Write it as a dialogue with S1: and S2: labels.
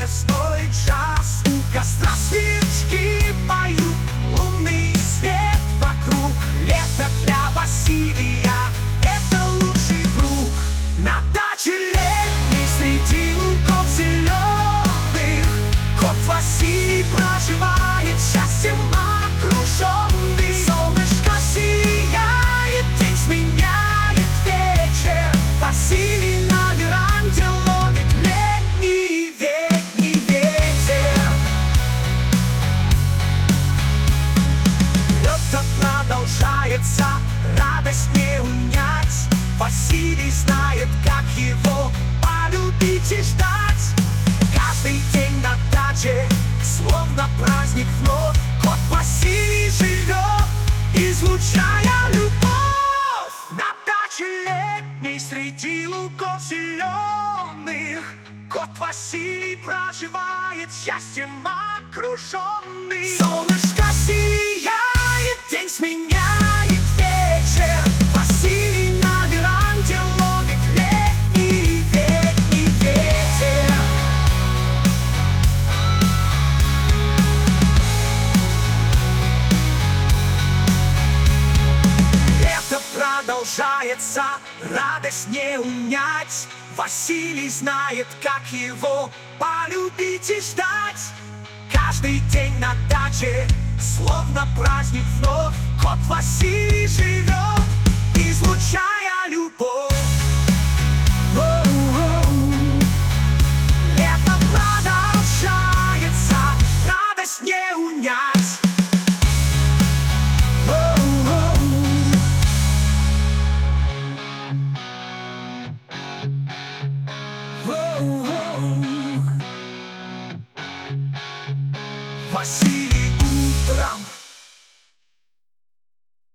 S1: лесной час. У костра свечки поют, лунный свет вокруг. Лето для Василия — это лучший друг. На даче летней среди лугов зеленых кот Василий проживает, счастьем окруженный. Солнышко сияет, день сменяет вечер. Василий на веранде ловит летний ветер. Лето продолжается, радость не унять. Василий знает, как его полюбить и ждать. Каждый день на даче словно праздник вновь. Кот Василий живет, излучая любовь. На даче летней среди лугов зеленых кот Василий проживает, счастьем окруженный. Солнышко сияет, день сменяет вечер. Василий на веранде ловит летний ветер. Лето продолжается, радость не унять. Василий знает, как его полюбить и ждать. Каждый день на даче словно праздник вновь. Кот Василий живет, излучая любовь. Лето продолжается, радость не унять. Василий утром